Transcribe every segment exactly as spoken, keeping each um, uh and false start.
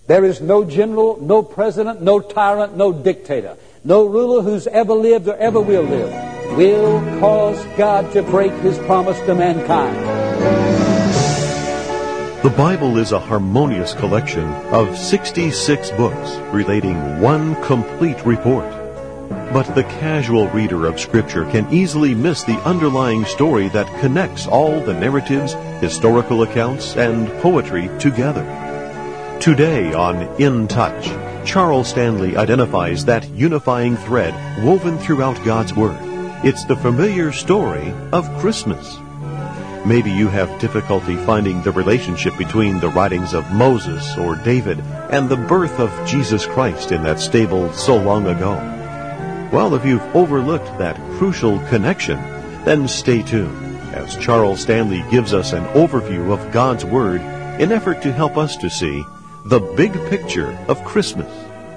There is no general, no president, no tyrant, no dictator, no ruler who's ever lived or ever will live will cause God to break His promise to mankind. The Bible is a harmonious collection of sixty-six books relating one complete report. But the casual reader of Scripture can easily miss the underlying story that connects all the narratives, historical accounts, and poetry together. Today on In Touch, Charles Stanley identifies that unifying thread woven throughout God's Word. It's the familiar story of Christmas. Maybe you have difficulty finding the relationship between the writings of Moses or David and the birth of Jesus Christ in that stable so long ago. Well, if you've overlooked that crucial connection, then stay tuned as Charles Stanley gives us an overview of God's Word in effort to help us to see the big picture of Christmas.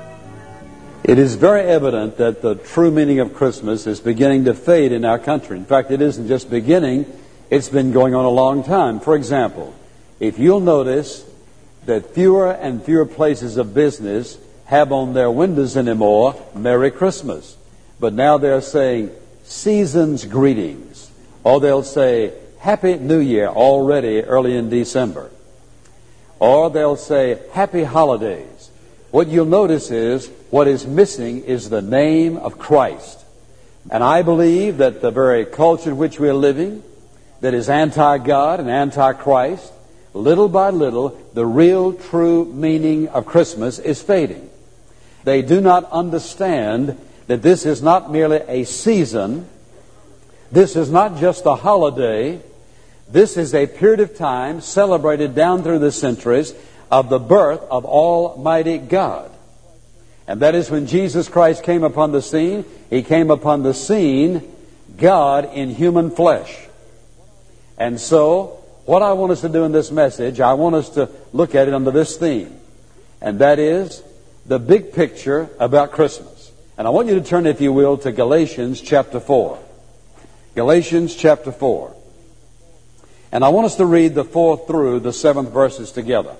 It is very evident that the true meaning of Christmas is beginning to fade in our country. In fact, it isn't just beginning, it's been going on a long time. For example, if you'll notice that fewer and fewer places of business have on their windows anymore, Merry Christmas. But now they're saying, season's greetings. Or they'll say, Happy New Year already early in December. Or they'll say, Happy Holidays. What you'll notice is, what is missing is the name of Christ. And I believe that the very culture in which we are living, that is anti-God and anti-Christ, little by little, the real true meaning of Christmas is fading. They do not understand that this is not merely a season, this is not just a holiday, this is a period of time celebrated down through the centuries of the birth of Almighty God. And that is when Jesus Christ came upon the scene, He came upon the scene, God in human flesh. And so, what I want us to do in this message, I want us to look at it under this theme. And that is the big picture about Christmas. And I want you to turn, if you will, to Galatians chapter four. Galatians chapter four. And I want us to read the fourth through the seventh verses together.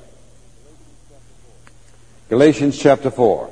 Galatians chapter four.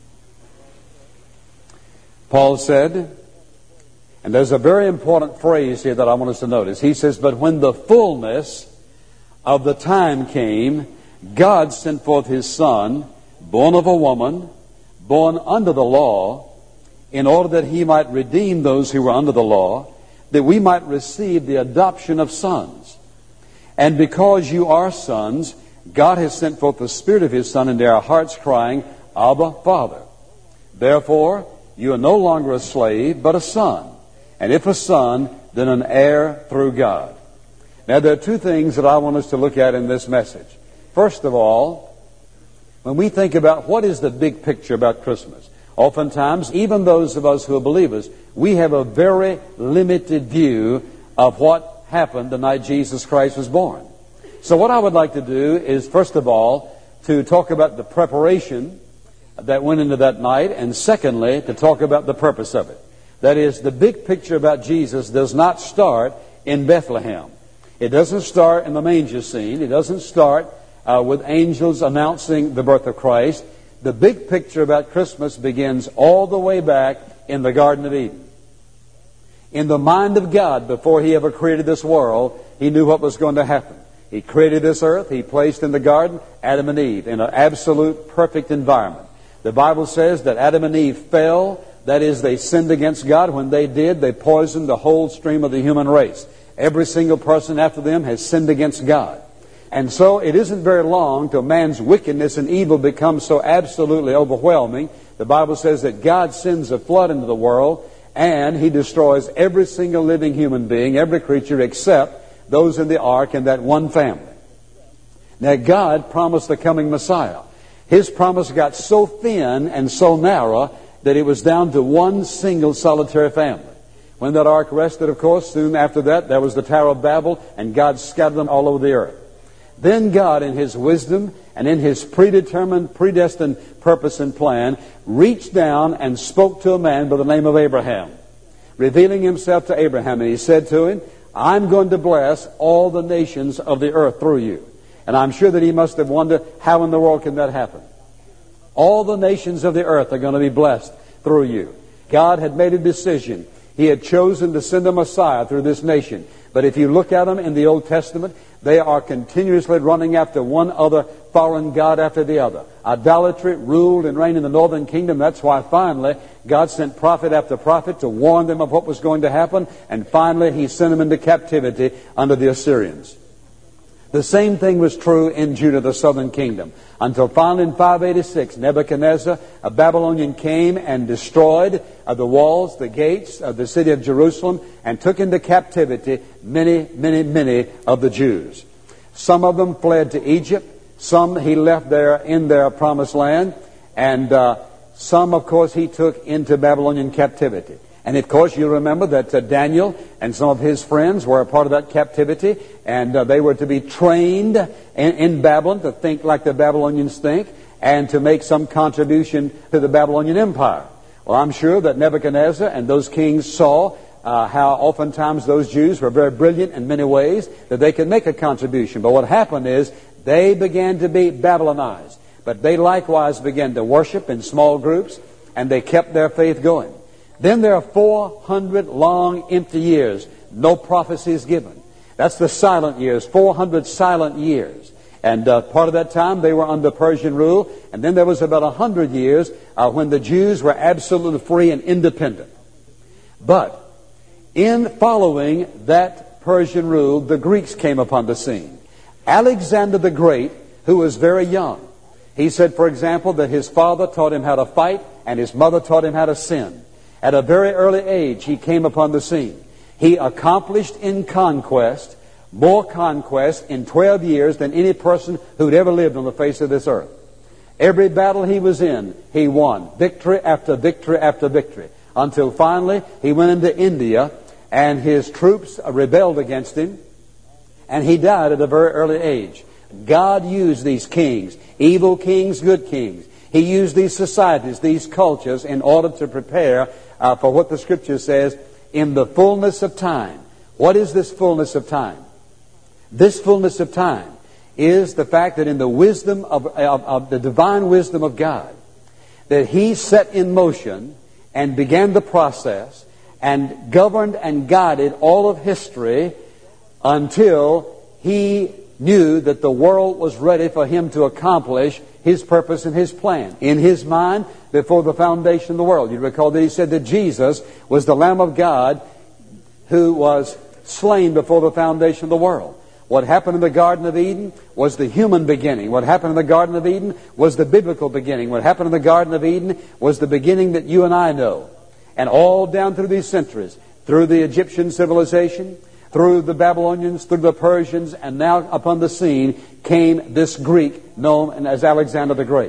Paul said, and there's a very important phrase here that I want us to notice. He says, but when the fullness of the time came, God sent forth His Son, born of a woman, born under the law, in order that He might redeem those who were under the law, that we might receive the adoption of sons. And because you are sons, God has sent forth the Spirit of His Son into our hearts, crying, Abba, Father. Therefore, you are no longer a slave, but a son. And if a son, then an heir through God. Now, there are two things that I want us to look at in this message. First of all, when we think about what is the big picture about Christmas, oftentimes, even those of us who are believers, we have a very limited view of what happened the night Jesus Christ was born. So what I would like to do is, first of all, to talk about the preparation that went into that night, and secondly, to talk about the purpose of it. That is, the big picture about Jesus does not start in Bethlehem. It doesn't start in the manger scene. It doesn't start uh, with angels announcing the birth of Christ. The big picture about Christmas begins all the way back in the Garden of Eden. In the mind of God, before He ever created this world, He knew what was going to happen. He created this earth. He placed in the garden Adam and Eve in an absolute perfect environment. The Bible says that Adam and Eve fell. That is, they sinned against God. When they did, they poisoned the whole stream of the human race. Every single person after them has sinned against God. And so it isn't very long till man's wickedness and evil becomes so absolutely overwhelming. The Bible says that God sends a flood into the world, and He destroys every single living human being, every creature, except those in the ark and that one family. Now, God promised the coming Messiah. His promise got so thin and so narrow that it was down to one single solitary family. When that ark rested, of course, soon after that, there was the Tower of Babel, and God scattered them all over the earth. Then God, in His wisdom and in His predetermined, predestined purpose and plan, reached down and spoke to a man by the name of Abraham, revealing Himself to Abraham. And He said to him, I'm going to bless all the nations of the earth through you. And I'm sure that he must have wondered, how in the world can that happen? All the nations of the earth are going to be blessed through you. God had made a decision. He had chosen to send a Messiah through this nation. But if you look at them in the Old Testament, they are continuously running after one other foreign god after the other. Idolatry ruled and reigned in the northern kingdom. That's why finally God sent prophet after prophet to warn them of what was going to happen. And finally He sent them into captivity under the Assyrians. The same thing was true in Judah, the southern kingdom, until finally in five eighty-six, Nebuchadnezzar, a Babylonian, came and destroyed uh, the walls, the gates of the city of Jerusalem, and took into captivity many, many, many of the Jews. Some of them fled to Egypt. Some he left there in their promised land. And uh, some, of course, he took into Babylonian captivity. And of course, you remember that uh, Daniel and some of his friends were a part of that captivity, and uh, they were to be trained in, in Babylon to think like the Babylonians think, and to make some contribution to the Babylonian Empire. Well, I'm sure that Nebuchadnezzar and those kings saw uh, how oftentimes those Jews were very brilliant in many ways, that they could make a contribution. But what happened is they began to be Babylonized. But they likewise began to worship in small groups, and they kept their faith going. Then there are four hundred long empty years, no prophecies given. That's the silent years, four hundred silent years. And uh, part of that time they were under Persian rule. And then there was about one hundred years uh, when the Jews were absolutely free and independent. But in following that Persian rule, the Greeks came upon the scene. Alexander the Great, who was very young, he said, for example, that his father taught him how to fight and his mother taught him how to sin. At a very early age, he came upon the scene. He accomplished in conquest more conquest in twelve years than any person who'd ever lived on the face of this earth. Every battle he was in, he won. Victory after victory after victory. Until finally, he went into India, and his troops rebelled against him, and he died at a very early age. God used these kings, evil kings, good kings. He used these societies, these cultures, in order to prepare uh, for what the Scripture says, in the fullness of time. What is this fullness of time? This fullness of time is the fact that in the wisdom of, of, of the divine wisdom of God, that He set in motion and began the process and governed and guided all of history until He knew that the world was ready for Him to accomplish His purpose and His plan. In His mind, before the foundation of the world. You recall that He said that Jesus was the Lamb of God who was slain before the foundation of the world. What happened in the Garden of Eden was the human beginning. What happened in the Garden of Eden was the biblical beginning. What happened in the Garden of Eden was the beginning that you and I know. And all down through these centuries, through the Egyptian civilization, through the Babylonians, through the Persians, and now upon the scene came this Greek known as Alexander the Great.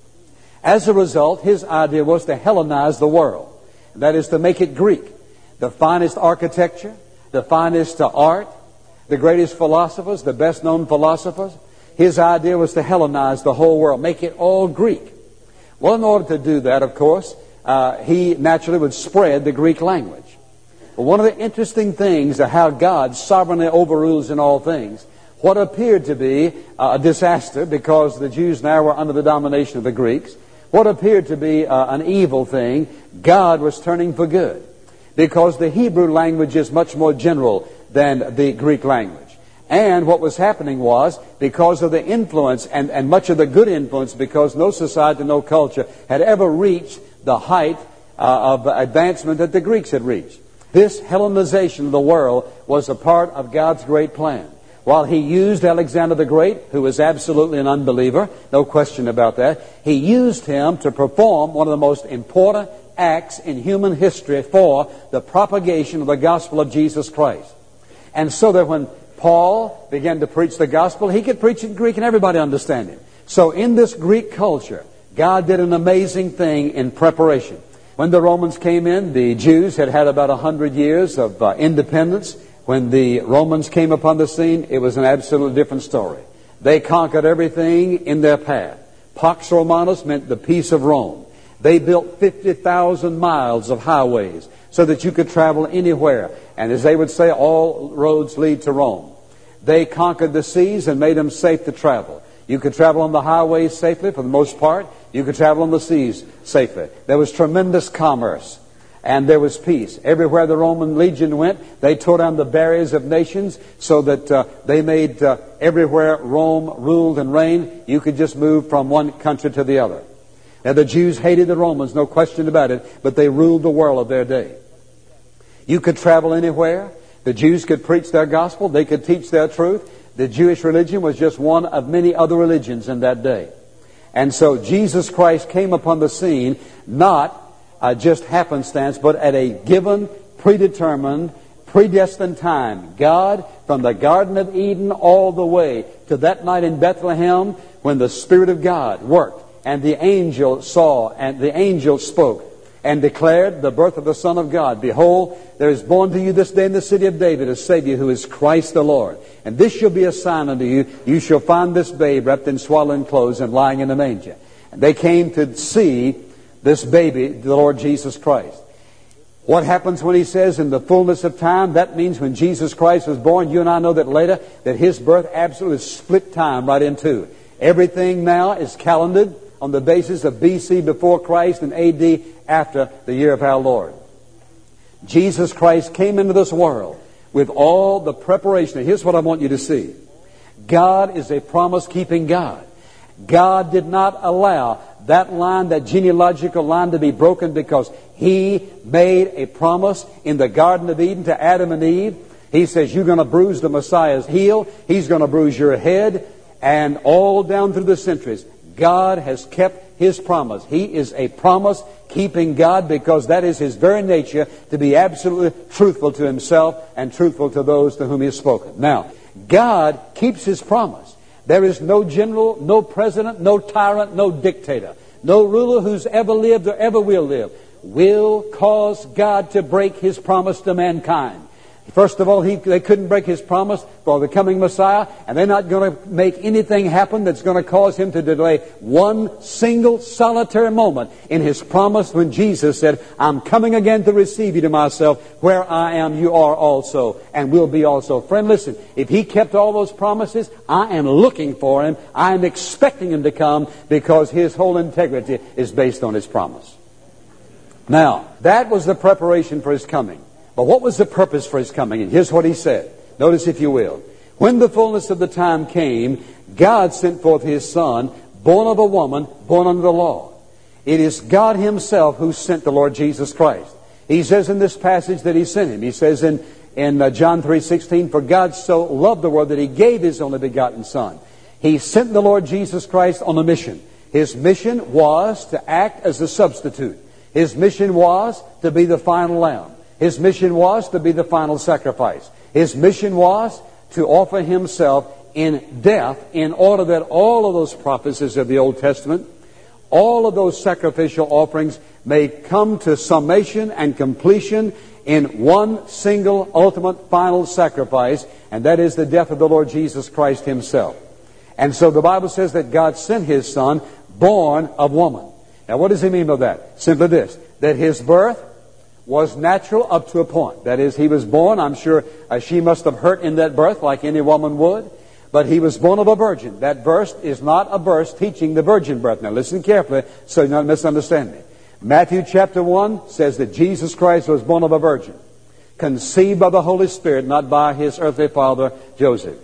As a result, his idea was to Hellenize the world. That is, to make it Greek. The finest architecture, the finest uh, art, the greatest philosophers, the best known philosophers. His idea was to Hellenize the whole world, make it all Greek. Well, in order to do that, of course, uh, he naturally would spread the Greek language. But one of the interesting things of how God sovereignly overrules in all things, what appeared to be a disaster because the Jews now were under the domination of the Greeks, what appeared to be uh, an evil thing, God was turning for good. Because the Hebrew language is much more general than the Greek language. And what was happening was, because of the influence, and, and much of the good influence, because no society, no culture had ever reached the height uh, of advancement that the Greeks had reached. This Hellenization of the world was a part of God's great plan. While He used Alexander the Great, who was absolutely an unbeliever, no question about that, He used him to perform one of the most important acts in human history for the propagation of the gospel of Jesus Christ. And so that when Paul began to preach the gospel, he could preach in Greek and everybody understand him. So in this Greek culture, God did an amazing thing in preparation. When the Romans came in, the Jews had had about a hundred years of uh, independence. When the Romans came upon the scene, it was an absolutely different story. They conquered everything in their path. Pax Romanus meant the peace of Rome. They built fifty thousand miles of highways so that you could travel anywhere. And as they would say, all roads lead to Rome. they conquered the seas and made them safe to travel. You could travel on the highways safely for the most part. You could travel on the seas safely. There was tremendous commerce. And there was peace. Everywhere the Roman legion went, they tore down the barriers of nations so that uh, they made uh, everywhere Rome ruled and reigned, you could just move from one country to the other. Now the Jews hated the Romans, no question about it, but they ruled the world of their day. You could travel anywhere. The Jews could preach their gospel. They could teach their truth. The Jewish religion was just one of many other religions in that day. And so Jesus Christ came upon the scene not Uh, just happenstance, but at a given, predetermined, predestined time. God, from the Garden of Eden all the way to that night in Bethlehem when the Spirit of God worked and the angel saw and the angel spoke and declared the birth of the Son of God. Behold, there is born to you this day in the city of David a Savior who is Christ the Lord. And this shall be a sign unto you. You shall find this babe wrapped in swaddling clothes and lying in a manger. And they came to see this baby, the Lord Jesus Christ. What happens when he says in the fullness of time? That means when Jesus Christ was born. You and I know that later, that his birth absolutely split time right in two. Everything now is calendared on the basis of B C before Christ and A D after the year of our Lord. Jesus Christ came into this world with all the preparation. Here's what I want you to see. God is a promise-keeping God. God did not allow that line, that genealogical line, to be broken because He made a promise in the Garden of Eden to Adam and Eve. He says, you're going to bruise the Messiah's heel. He's going to bruise your head. And all down through the centuries, God has kept His promise. He is a promise-keeping God because that is His very nature, to be absolutely truthful to Himself and truthful to those to whom He has spoken. Now, God keeps His promise. There is no general, no president, no tyrant, no dictator, no ruler who's ever lived or ever will live will cause God to break His promise to mankind. First of all, he, they couldn't break His promise for the coming Messiah, and they're not going to make anything happen that's going to cause Him to delay one single solitary moment in His promise when Jesus said, I'm coming again to receive you to myself. Where I am, you are also, and will be also. Friend, listen, if He kept all those promises, I am looking for Him. I am expecting Him to come because His whole integrity is based on His promise. Now, that was the preparation for His coming. But what was the purpose for His coming? And here's what He said. Notice, if you will. When the fullness of the time came, God sent forth His Son, born of a woman, born under the law. It is God Himself who sent the Lord Jesus Christ. He says in this passage that He sent Him. He says in, in uh, John three sixteen, for God so loved the world that He gave His only begotten Son. He sent the Lord Jesus Christ on a mission. His mission was to act as a substitute. His mission was to be the final lamb. His mission was to be the final sacrifice. His mission was to offer Himself in death in order that all of those prophecies of the Old Testament, all of those sacrificial offerings may come to summation and completion in one single, ultimate, final sacrifice, and that is the death of the Lord Jesus Christ Himself. And so the Bible says that God sent His Son, born of woman. Now what does He mean by that? Simply this, that His birth was natural up to a point. That is, He was born, I'm sure uh, she must have hurt in that birth like any woman would, but He was born of a virgin. That verse is not a verse teaching the virgin birth. Now listen carefully so you don't misunderstand me. Matthew chapter one says that Jesus Christ was born of a virgin, conceived by the Holy Spirit, not by His earthly father Joseph.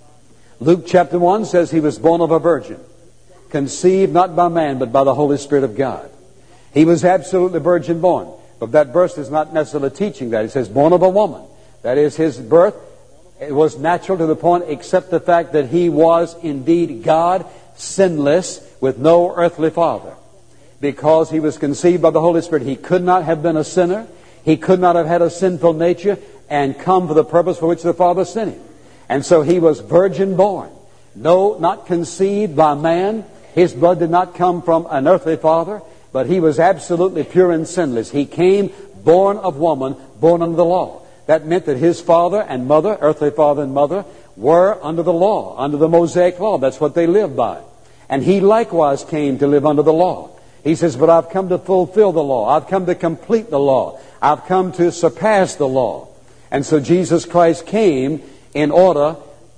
Luke chapter one says He was born of a virgin, conceived not by man but by the Holy Spirit of God. He was absolutely virgin born. But that verse is not necessarily teaching that. It says born of a woman. That is, His birth, it was natural to the point except the fact that He was indeed God, sinless, with no earthly father. Because He was conceived by the Holy Spirit, He could not have been a sinner. He could not have had a sinful nature and come for the purpose for which the Father sent Him. And so He was virgin born. No, not conceived by man. His blood did not come from an earthly father. But He was absolutely pure and sinless. He came born of woman, born under the law. That meant that His father and mother, earthly father and mother, were under the law, under the Mosaic law. That's what they lived by. And He likewise came to live under the law. He says, but I've come to fulfill the law. I've come to complete the law. I've come to surpass the law. And so Jesus Christ came in order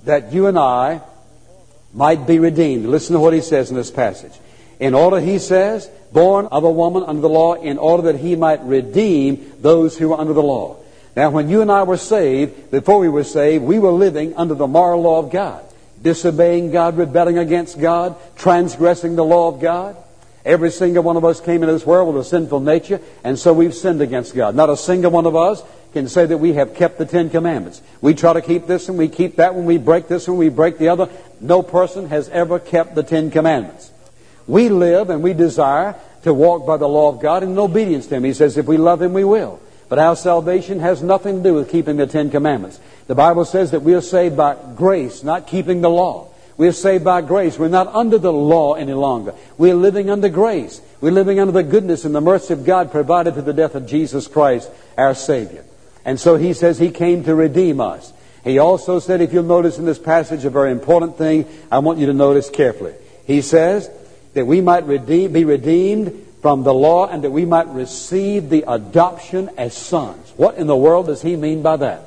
that you and I might be redeemed. Listen to what he says in this passage. In order, he says, born of a woman under the law, in order that he might redeem those who were under the law. Now, when you and I were saved, before we were saved, we were living under the moral law of God, disobeying God, rebelling against God, transgressing the law of God. Every single one of us came into this world with a sinful nature, and so we've sinned against God. Not a single one of us can say that we have kept the Ten Commandments. We try to keep this and we keep that one, we break this one, we break the other. No person has ever kept the Ten Commandments. We live and we desire to walk by the law of God in obedience to Him. He says if we love Him, we will. But our salvation has nothing to do with keeping the Ten Commandments. The Bible says that we are saved by grace, not keeping the law. We are saved by grace. We're not under the law any longer. We're living under grace. We're living under the goodness and the mercy of God provided through the death of Jesus Christ, our Savior. And so He says He came to redeem us. He also said, if you'll notice in this passage, a very important thing I want you to notice carefully. He says that we might redeem, be redeemed from the law and that we might receive the adoption as sons. What in the world does He mean by that?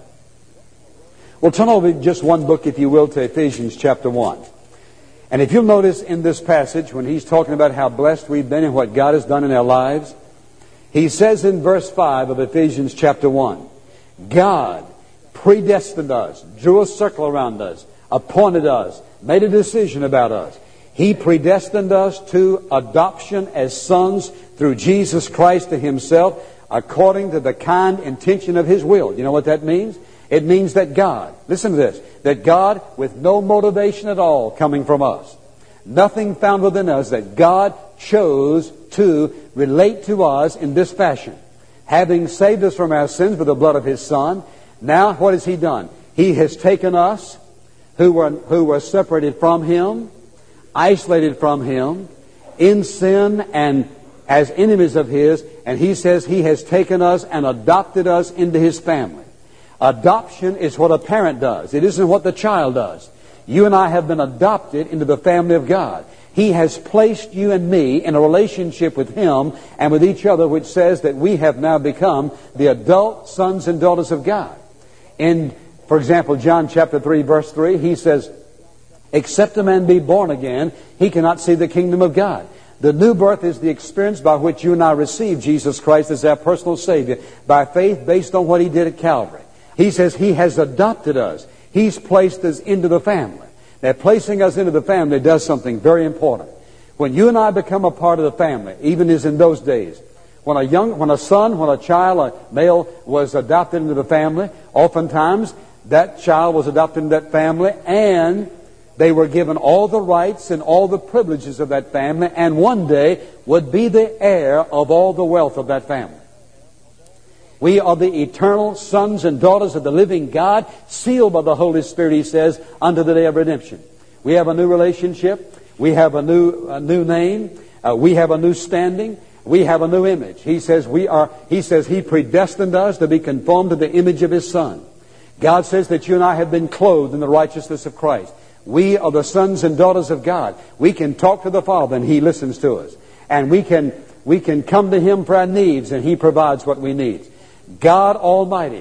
Well, turn over just one book, if you will, to Ephesians chapter one. And if you'll notice in this passage, when he's talking about how blessed we've been and what God has done in our lives, he says in verse five of Ephesians chapter one, God predestined us, drew a circle around us, appointed us, made a decision about us. He predestined us to adoption as sons through Jesus Christ to Himself, according to the kind intention of His will. You know what that means? It means that God, listen to this, that God, with no motivation at all coming from us, nothing found within us, that God chose to relate to us in this fashion. Having saved us from our sins with the blood of His Son, now what has He done? He has taken us, who were, who were separated from Him, isolated from Him, in sin and as enemies of His, and He says He has taken us and adopted us into His family. Adoption is what a parent does. It isn't what the child does. You and I have been adopted into the family of God. He has placed you and me in a relationship with Him and with each other, which says that we have now become the adult sons and daughters of God. In, for example, John chapter three, verse three, He says, except a man be born again, he cannot see the kingdom of God. The new birth is the experience by which you and I receive Jesus Christ as our personal Savior by faith based on what He did at Calvary. He says He has adopted us. He's placed us into the family. Now, placing us into the family does something very important. When you and I become a part of the family, even as in those days, when a young, when a son, when a child, a male was adopted into the family, oftentimes that child was adopted into that family and they were given all the rights and all the privileges of that family and one day would be the heir of all the wealth of that family. We are the eternal sons and daughters of the living God, sealed by the Holy Spirit, He says, unto the day of redemption. We have a new relationship. We have a new, a new name. Uh, we have a new standing. We have a new image. He says we are, He says He predestined us to be conformed to the image of His Son. God says that you and I have been clothed in the righteousness of Christ. We are the sons and daughters of God. We can talk to the Father and He listens to us. And we can, we can come to Him for our needs and He provides what we need. God Almighty,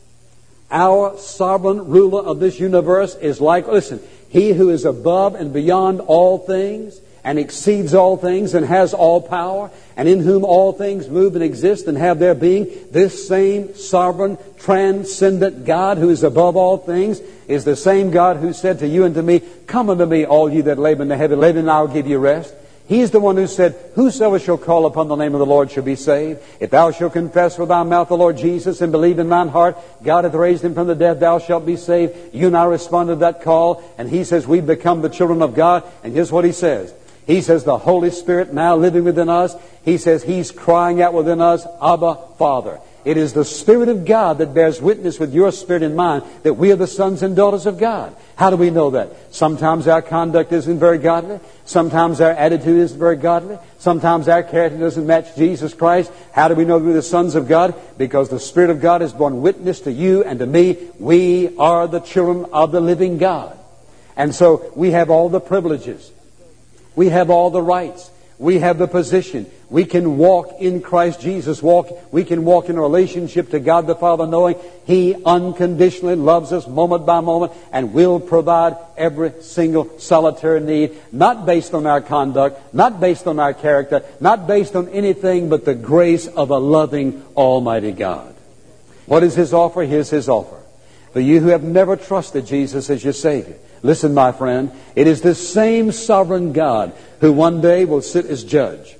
our sovereign ruler of this universe, is like, listen, He who is above and beyond all things and exceeds all things and has all power and in whom all things move and exist and have their being, this same sovereign, transcendent God who is above all things is the same God who said to you and to me, come unto me, all ye that labor and are heavy laden, and I will give you rest. He's the one who said, whosoever shall call upon the name of the Lord shall be saved. If thou shalt confess with thy mouth the Lord Jesus and believe in thine heart, God hath raised Him from the dead, thou shalt be saved. You and I respond to that call, and He says we've become the children of God. And here's what He says. He says the Holy Spirit now living within us, He says He's crying out within us, Abba, Father. It is the Spirit of God that bears witness with your spirit and mine that we are the sons and daughters of God. How do we know that? Sometimes our conduct isn't very godly. Sometimes our attitude isn't very godly. Sometimes our character doesn't match Jesus Christ. How do we know we're the sons of God? Because the Spirit of God has borne witness to you and to me. We are the children of the living God. And so we have all the privileges. We have all the rights. We have the position. We can walk in Christ Jesus. Walk. We can walk in a relationship to God the Father, knowing He unconditionally loves us moment by moment and will provide every single solitary need, not based on our conduct, not based on our character, not based on anything but the grace of a loving Almighty God. What is His offer? Here's His offer. For you who have never trusted Jesus as your Savior, listen, my friend, it is this same sovereign God who one day will sit as judge,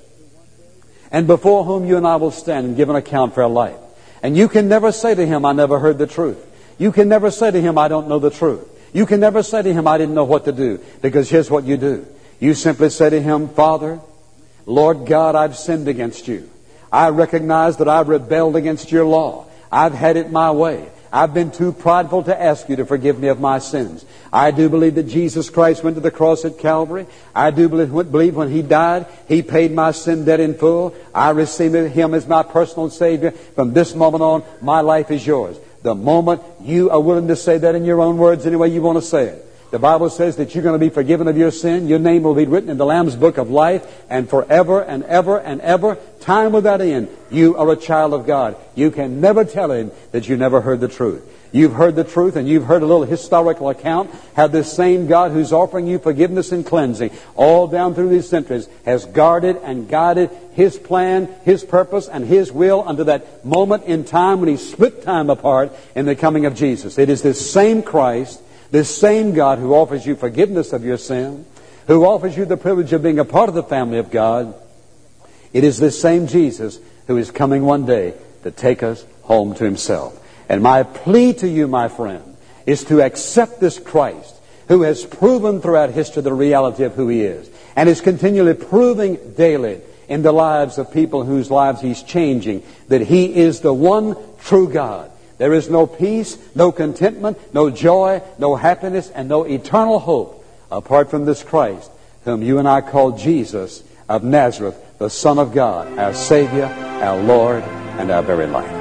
and before whom you and I will stand and give an account for our life. And you can never say to Him, I never heard the truth. You can never say to Him, I don't know the truth. You can never say to Him, I didn't know what to do. Because here's what you do. You simply say to Him, Father, Lord God, I've sinned against you. I recognize that I've rebelled against your law. I've had it my way. I've been too prideful to ask you to forgive me of my sins. I do believe that Jesus Christ went to the cross at Calvary. I do believe when He died, He paid my sin debt in full. I receive Him as my personal Savior. From this moment on, my life is yours. The moment you are willing to say that in your own words, any way you want to say it. The Bible says that you're going to be forgiven of your sin. Your name will be written in the Lamb's Book of Life, and forever and ever and ever, time without end, you are a child of God. You can never tell Him that you never heard the truth. You've heard the truth, and you've heard a little historical account how this same God who's offering you forgiveness and cleansing all down through these centuries has guarded and guided His plan, His purpose, and His will unto that moment in time when He split time apart in the coming of Jesus. It is this same Christ, this same God who offers you forgiveness of your sin, who offers you the privilege of being a part of the family of God. It is this same Jesus who is coming one day to take us home to Himself. And my plea to you, my friend, is to accept this Christ who has proven throughout history the reality of who He is, and is continually proving daily in the lives of people whose lives He's changing that He is the one true God. There is no peace, no contentment, no joy, no happiness, and no eternal hope apart from this Christ, whom you and I call Jesus of Nazareth, the Son of God, our Savior, our Lord, and our very life.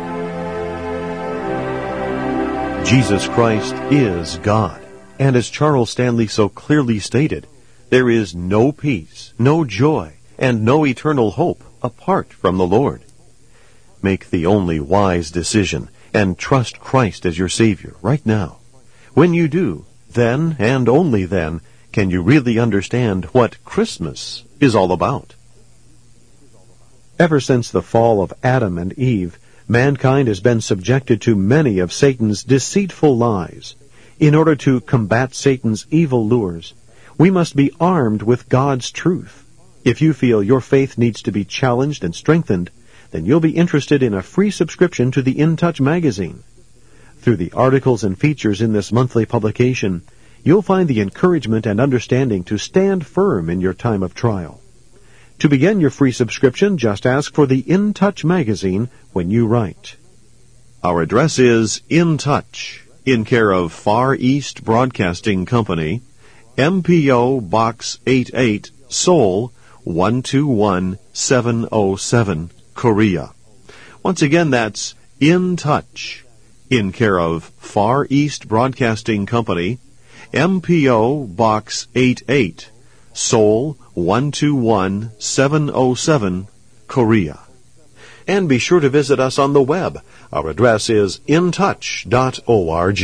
Jesus Christ is God. And as Charles Stanley so clearly stated, there is no peace, no joy, and no eternal hope apart from the Lord. Make the only wise decision and trust Christ as your Savior right now. When you do, then and only then can you really understand what Christmas is all about. Ever since the fall of Adam and Eve, mankind has been subjected to many of Satan's deceitful lies. In order to combat Satan's evil lures, we must be armed with God's truth. If you feel your faith needs to be challenged and strengthened, then you'll be interested in a free subscription to the In Touch magazine. Through the articles and features in this monthly publication, you'll find the encouragement and understanding to stand firm in your time of trial. To begin your free subscription, just ask for the In Touch magazine when you write. Our address is In Touch, in care of Far East Broadcasting Company, M P O Box eighty-eight, Seoul, one two one seven oh seven, Korea. Once again, that's In Touch, in care of Far East Broadcasting Company, M P O Box eighty-eight, Seoul, one two one seven oh seven, Korea. And be sure to visit us on the web. Our address is in touch dot org.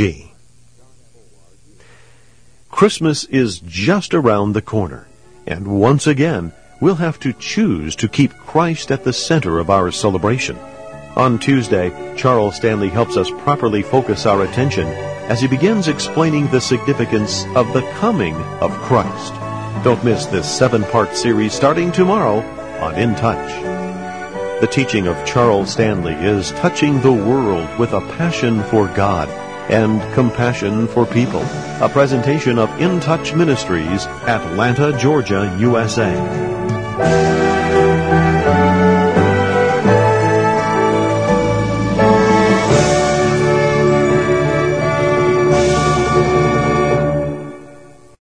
Christmas is just around the corner, and once again, we'll have to choose to keep Christ at the center of our celebration. On Tuesday, Charles Stanley helps us properly focus our attention as he begins explaining the significance of the coming of Christ. Don't miss this seven-part series starting tomorrow on In Touch. The teaching of Charles Stanley is touching the world with a passion for God and compassion for people. A presentation of In Touch Ministries, Atlanta, Georgia, U S A.